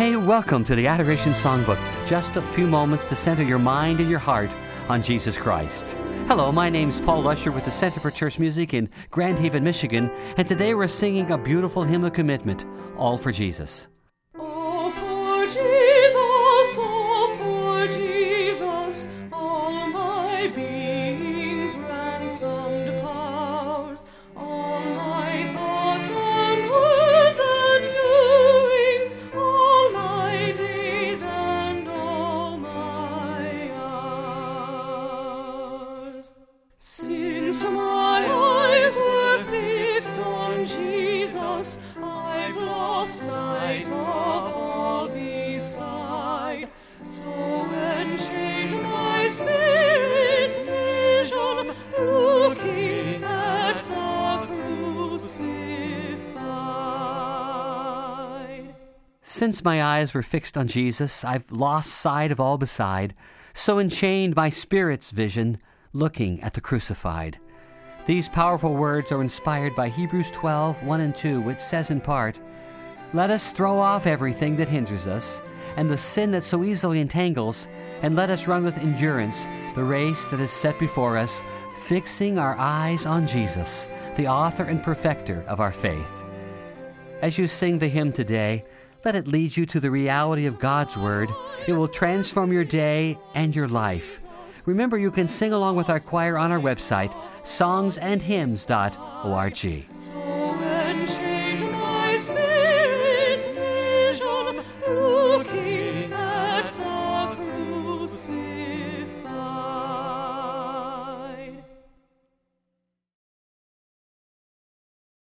Hey, welcome to the Adoration Songbook. Just a few moments to center your mind and your heart on Jesus Christ. Hello, my name's Paul Lusher with the Center for Church Music in Grand Haven, Michigan, and today we're singing a beautiful hymn of commitment, All for Jesus. All for Jesus, all for Jesus, all my being's ransomed powers, all my thoughts and words and doings, all my days and all my hours. Since my eyes were fixed on Jesus, I've lost sight of all beside. So enchained my spirit's vision, looking at the crucified. Since my eyes were fixed on Jesus, I've lost sight of all beside, so enchained my spirit's vision, looking at the crucified. These powerful words are inspired by Hebrews 12, 1 and 2, which says in part, "Let us throw off everything that hinders us, and the sin that so easily entangles, and let us run with endurance the race that is set before us, fixing our eyes on Jesus, the author and perfecter of our faith." As you sing the hymn today, let it lead you to the reality of God's Word. It will transform your day and your life. Remember, you can sing along with our choir on our website, songsandhymns.org.